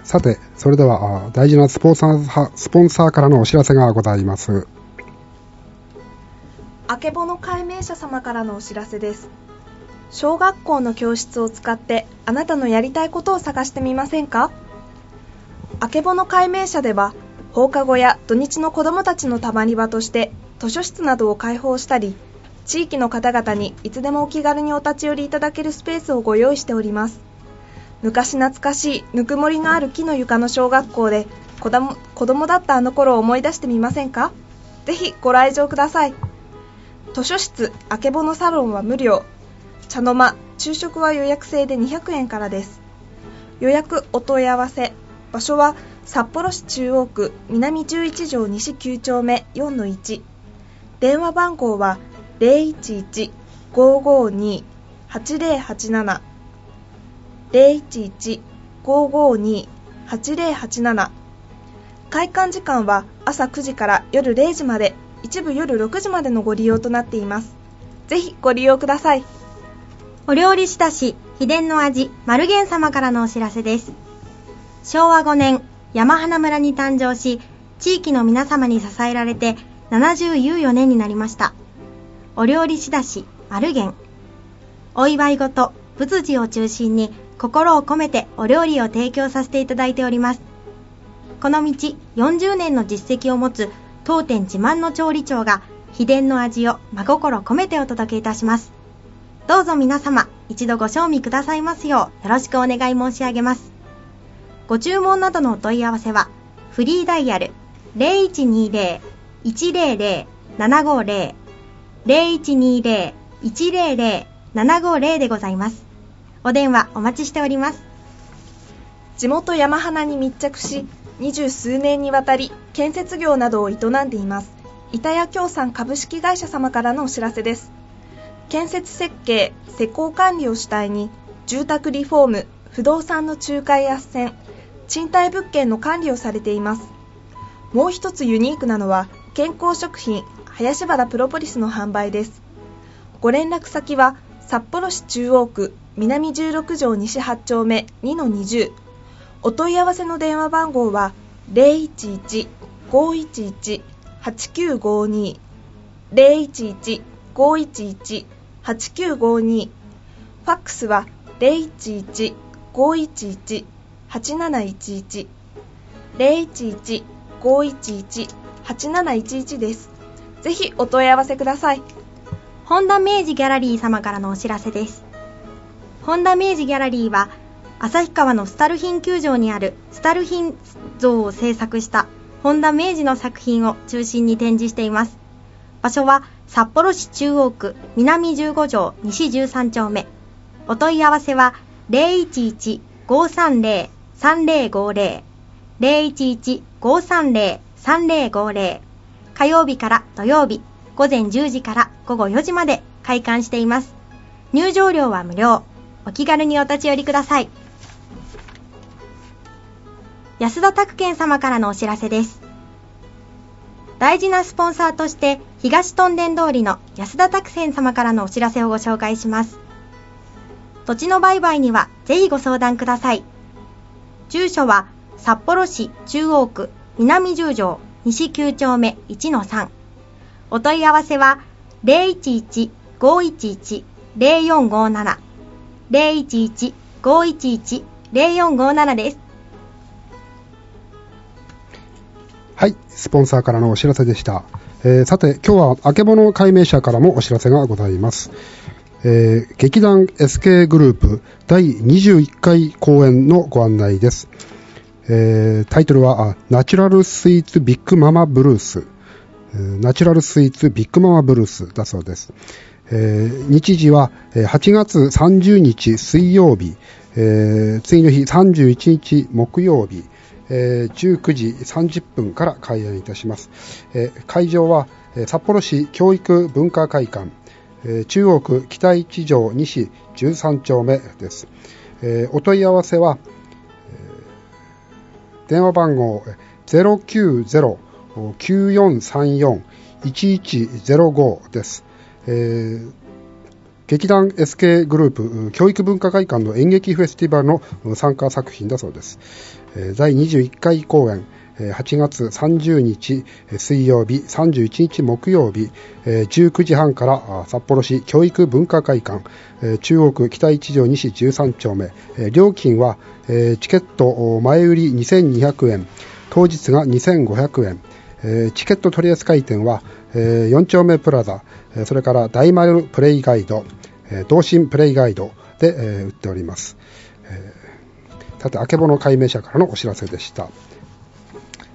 さて、それでは大事なスポンサーからのお知らせがございます。 あけぼの改名者様からのお知らせです。小学校の教室を使ってあなたのやりたいことを探してみませんか？あけぼの改名者では、放課後や土日の子どもたちのたまり場として図書室などを開放したり、地域の方々にいつでもお気軽にお立ち寄りいただけるスペースをご用意しております。昔懐かしいぬくもりのある木の床の小学校で子供だったあの頃を思い出してみませんか？ぜひご来場ください。図書室あけぼのサロンは無料。茶の間、昼食は予約制で200円からです。予約お問い合わせ。場所は札幌市中央区南11条西9丁目 4-1。電話番号は 011-552-8087 011-552-8087。開館時間は朝9時から夜0時まで、一部夜6時までのご利用となっています。ぜひご利用ください。 お料理仕出し秘伝の味丸源様からのお知らせです。昭和5年山花村に誕生し、地域の皆様に支えられて74年になりました。お料理仕出し丸源、お祝い事仏事を中心に心を込めてお料理を提供させていただいております。この道40年の実績を持つ当店自慢の調理長が秘伝の味を真心込めてお届けいたします。どうぞ皆様一度ご賞味くださいますようよろしくお願い申し上げます。ご注文などのお問い合わせはフリーダイヤル 0120-100-750 0120-100-750 でございます。お電話お待ちしております。 地元山花に密着し、20数年にわたり建設業などを営んでいます板谷協賛株式会社様からのお知らせです。建設設計・施工管理を主体に住宅リフォーム、不動産の仲介斡旋、賃貸物件の管理をされています。もう一つユニークなのは健康食品林原プロポリスの販売です。ご連絡先は札幌市中央区南16条西8丁目 2-20。お問い合わせの電話番号は 011-511-8952 011-511-8952。ファックスは 011-511-8711 011-511-8711 です。ぜひお問い合わせください。 本田明治ギャラリー様からのお知らせです。本田明治ギャラリーは旭川のスタルヒン球場にあるスタルヒン像を制作した本田明治の作品を中心に展示しています。場所は札幌市中央区南15条西13丁目。お問い合わせは 011-530-3050 011-530-3050。火曜日から土曜日午前10時から午後4時まで開館しています。入場料は無料。お気軽にお立ち寄りください。安田拓健様からのお知らせです。大事なスポンサーとして東屯田通りの安田拓健様からのお知らせをご紹介します。土地の売買にはぜひご相談ください。住所は札幌市中央区南10条西9丁目 1-3。お問い合わせは 011-511-0457 011-511-0457 です。 はい、スポンサーからのお知らせでした。さて、今日はあけぼの改名者からもお知らせがございます。劇団 SK グループ第21回公演のご案内です。タイトルはナチュラルスイーツビッグママブルース、ナチュラルスイーツビッグママブルースだそうです。日時は8月30日水曜日、次の日31日木曜日、19時30分から開演いたします。会場は札幌市教育文化会館、中央区北一条西13丁目です。お問い合わせは電話番号 090-9434-1105 です。 劇団 SK グループ教育文化会館の演劇フェスティバルの参加作品だそうです。第21回公演、8月30日水曜日、31日木曜日、19時半から札幌市教育文化会館、中央区北一条西13丁目、料金は、チケット前売り2200円、当日が2500円、チケット取扱店は、4丁目プラザ、それから大丸プレイガイド、同心プレイガイドで、売っております。さて、あけぼの改名者からのお知らせでした。